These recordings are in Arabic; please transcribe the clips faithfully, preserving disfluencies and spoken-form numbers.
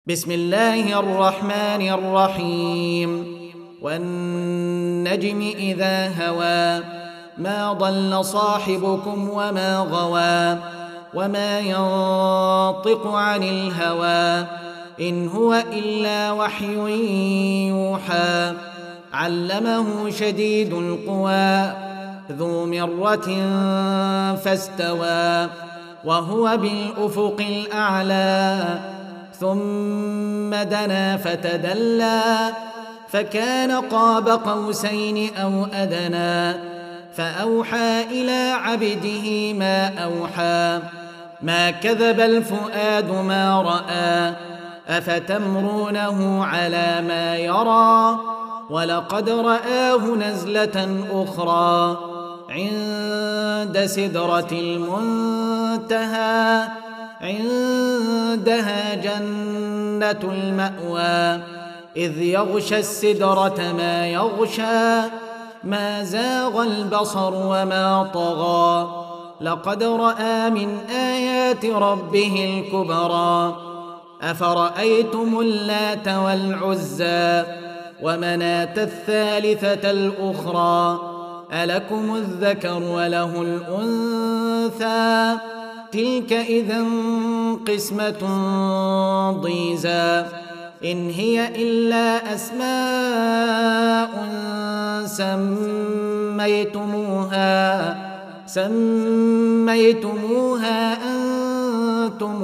بسم الله الرحمن الرحيم والنجم إذا هوى ما ضل صاحبكم وما غوى وما ينطق عن الهوى إن هو إلا وحي يوحى علمه شديد القوى ذو مرة فاستوى وهو بالأفق الأعلى ثم دنا فتدلى فكان قاب قوسين أو أدنى فأوحى إلى عبده ما أوحى ما كذب الفؤاد ما رأى أفتمرونه على ما يرى ولقد رآه نزلة أخرى عند سدرة المنتهى عندها جنة المأوى إذ يغشى السدرة ما يغشى ما زاغ البصر وما طغى لقد رأى من آيات ربه الكبرى أفرأيتم اللات والعزى ومناة الثالثة الأخرى ألكم الذكر وله الأنثى تلك إذا قسمة ضيزى إن هي إلا أسماء سميتموها سميتموها أنتم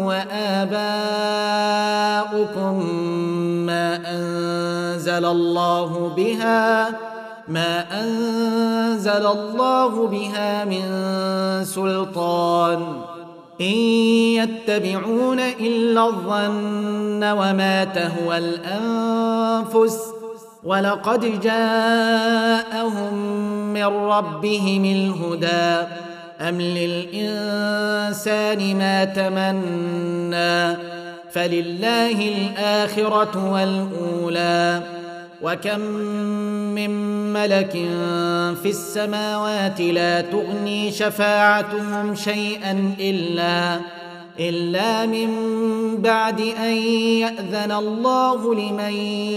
وآباؤكم ما أنزل الله بها ما أنزل الله بها من سلطان إن يتبعون إلا الظن وما تهوى الأنفس ولقد جاءهم من ربهم الهدى أم للإنسان ما تمنى فلله الآخرة والأولى وكم من ملك في السماوات لا تغني شفاعتهم شيئا إلا إلا من بعد أن يأذن الله لمن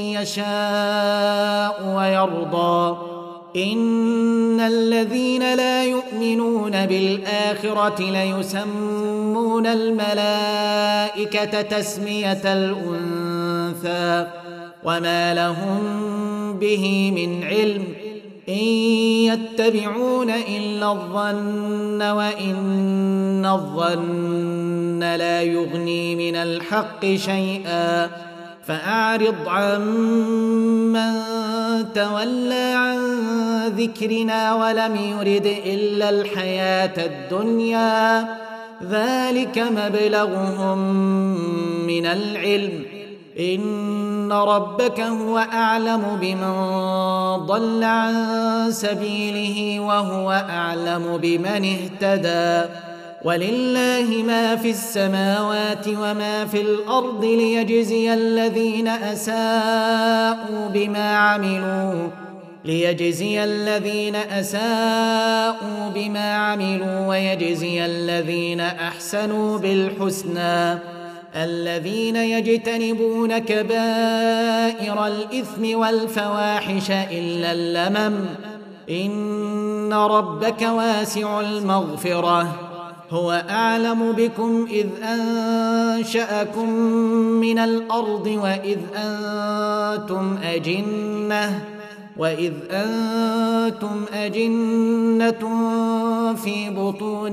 يشاء ويرضى إن الذين لا يؤمنون بالآخرة ليسمون الملائكة تسمية الأنثى وما لهم به من علم إن يتبعون إلا الظن وإن الظن لا يغني من الحق شيئا فأعرض عن من تولى عن ذكرنا ولم يرد إلا الحياة الدنيا ذلك مبلغهم من العلم إن ربك هو أعلم بمن ضل عن سبيله وهو أعلم بمن اهتدى ولله ما في السماوات وما في الأرض ليجزي الذين أساءوا بما عملوا ليجزي الذين أساءوا بما عملوا ويجزي الذين أحسنوا بالحسنى الذين يجتنبون كبائر الإثم والفواحش إلا اللمم إن ربك واسع المغفرة هو أعلم بكم إذ أنشأكم من الأرض وإذ أنتم أجنة وإذ أنتم أجنة في بطون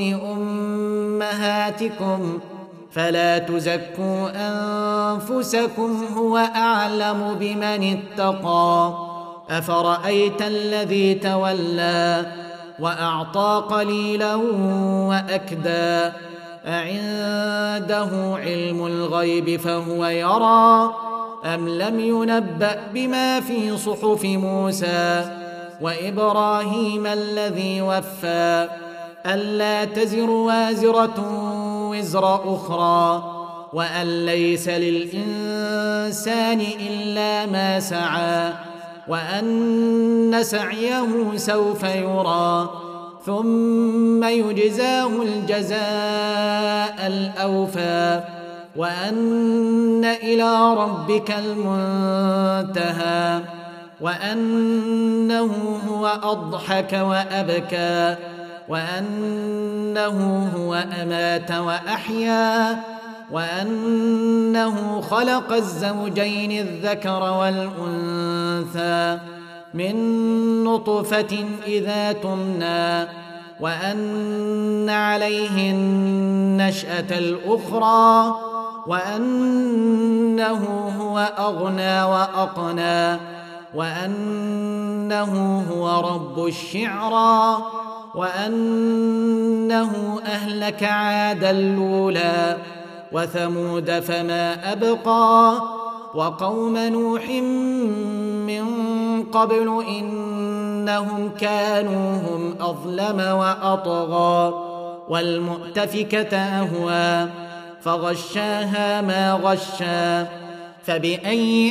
أمهاتكم فلا تزكوا أنفسكم هو أعلم بمن اتقى أفرأيت الذي تولى وأعطى قليلا وأكدى أعنده علم الغيب فهو يرى أم لم ينبأ بما في صحف موسى وإبراهيم الذي وفى ألا تزر وازرة وزر أخرى وأن ليس للإنسان إلا ما سعى وأن سعيه سوف يرى ثم يجزاه الجزاء الأوفى وأن إلى ربك المنتهى وأنه هو أضحك وأبكى وأنه هو أمات وأحيا وأنه خلق الزوجين الذكر والأنثى من نطفة إذا تمنى وأن عليه النشأة الأخرى وأنه هو أغنى وأقنى وأنه هو رب الشعرى وأنه أهلك عادا الأولى وثمود فما أبقى وقوم نوح من قبل إنهم كانوا هم أظلم وأطغى والمؤتفكة أهوى فغشاها ما غشى فبأي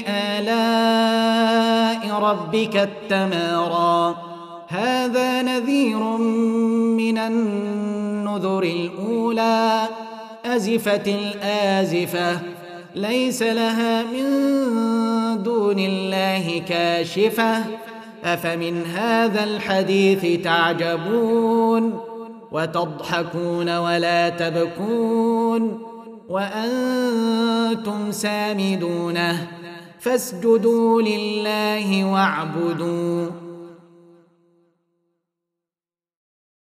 آلاء ربك التمارى هذا نذير من النذر الأولى أزفت الآزفة ليس لها من دون الله كاشفة أفمن هذا الحديث تعجبون وتضحكون ولا تبكون وأنتم سامدون فاسجدوا لله واعبدوا